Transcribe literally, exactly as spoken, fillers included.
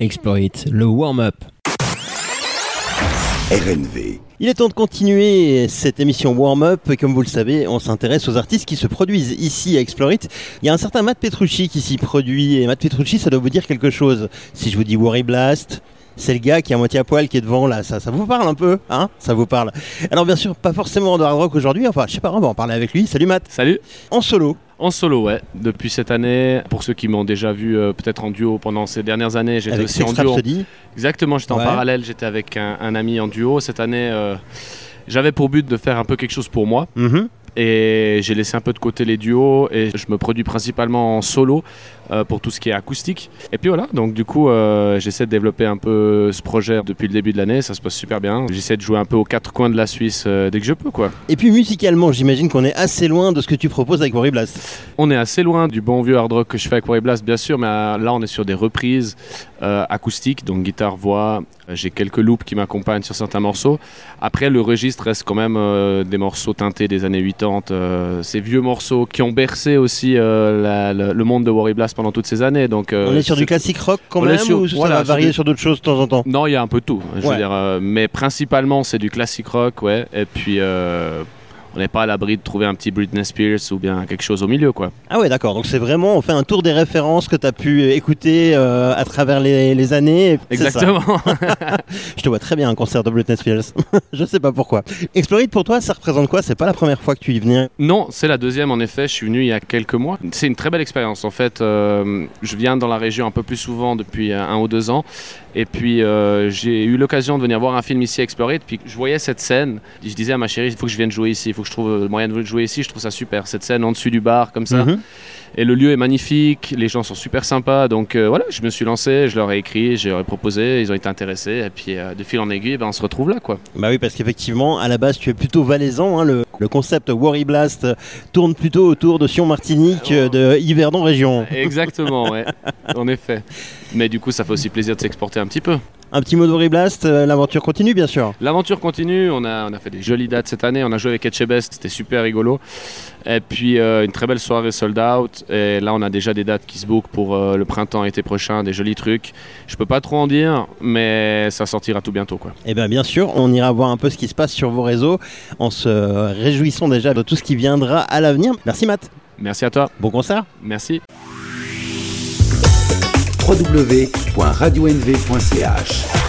Explore It, le warm-up. R N V. Il est temps de continuer cette émission warm-up. Comme vous le savez, on s'intéresse aux artistes qui se produisent ici à Explore It. Il y a un certain Matt Petrucci qui s'y produit. Et Matt Petrucci, ça doit vous dire quelque chose. Si je vous dis Worry Blast, c'est le gars qui est à moitié à poil qui est devant là. Ça, ça vous parle un peu, hein? Ça vous parle. Alors bien sûr, pas forcément de hard rock aujourd'hui. Enfin, je sais pas, on va en parler avec lui. Salut Matt. Salut. En solo. En solo, ouais. Depuis cette année, pour ceux qui m'ont déjà vu euh, peut-être en duo pendant ces dernières années, j'étais avec aussi en Sex duo. Rhapsody. Exactement, j'étais Ouais. en parallèle, j'étais avec un, un ami en duo. Cette année, euh, j'avais pour but de faire un peu quelque chose pour moi. Mm-hmm. Et j'ai laissé un peu de côté les duos et je me produis principalement en solo euh, pour tout ce qui est acoustique. Et puis voilà, donc du coup, euh, j'essaie de développer un peu ce projet depuis le début de l'année, ça se passe super bien. J'essaie de jouer un peu aux quatre coins de la Suisse euh, dès que je peux, quoi. Et puis musicalement, j'imagine qu'on est assez loin de ce que tu proposes avec Worry Blast. On est assez loin du bon vieux hard rock que je fais avec Worry Blast, bien sûr, mais euh, là on est sur des reprises euh, acoustiques, donc guitare, voix. J'ai quelques loops qui m'accompagnent sur certains morceaux. Après, le registre reste quand même euh, des morceaux teintés des années quatre-vingt-dix. Euh, ces vieux morceaux qui ont bercé aussi euh, la, la, le monde de Worry Blast pendant toutes ces années. Donc, euh, on est sur du classique rock quand on est même sur- ou ça voilà, va sur varier du- sur d'autres choses de temps en temps? Non, il y a un peu de tout. Je Ouais. veux dire, euh, mais principalement, c'est du classique rock, ouais. Et puis, euh, on n'est pas à l'abri de trouver un petit Britney Spears ou bien quelque chose au milieu, quoi. Ah ouais, d'accord. Donc c'est vraiment, on fait un tour des références que tu as pu écouter euh, à travers les, les années. C'est ça. Exactement. Je te vois très bien à un concert de Britney Spears. Je sais pas pourquoi. Explore It, pour toi, ça représente quoi? C'est pas la première fois que tu y venais. Non, c'est la deuxième en effet, je suis venu il y a quelques mois. C'est une très belle expérience en fait. Euh, je viens dans la région un peu plus souvent depuis un ou deux ans. Et puis euh, j'ai eu l'occasion de venir voir un film ici à Explore It. Puis je voyais cette scène. Je disais à ma chérie, il faut que je vienne jouer ici, il faut que je trouve le moyen de jouer ici. Je trouve ça super, cette scène en dessus du bar comme ça. Mhm. Et le lieu est magnifique, les gens sont super sympas. Donc euh, voilà, je me suis lancé, je leur ai écrit, je leur ai proposé, ils ont été intéressés. Et puis euh, de fil en aiguille, ben, on se retrouve là, quoi. Bah oui, parce qu'effectivement, à la base, tu es plutôt valaisan. Hein. Le, le concept Worry Blast tourne plutôt autour de Sion-Martinique, euh, de Yverdon région. Exactement, ouais, en effet. Mais du coup, ça fait aussi plaisir de s'exporter un petit peu. Un petit mot de Worry Blast, euh, l'aventure continue bien sûr. L'aventure continue, on a, on a fait des jolies dates cette année, on a joué avec Etchebest, c'était super rigolo. Et puis euh, une très belle soirée sold out. Et là, on a déjà des dates qui se bookent pour euh, le printemps, été prochain, des jolis trucs. Je peux pas trop en dire, mais ça sortira tout bientôt, quoi. Et bien bien sûr, on ira voir un peu ce qui se passe sur vos réseaux en se réjouissant déjà de tout ce qui viendra à l'avenir. Merci Matt, Merci à toi, bon concert. merci. w w w point radio n v point c h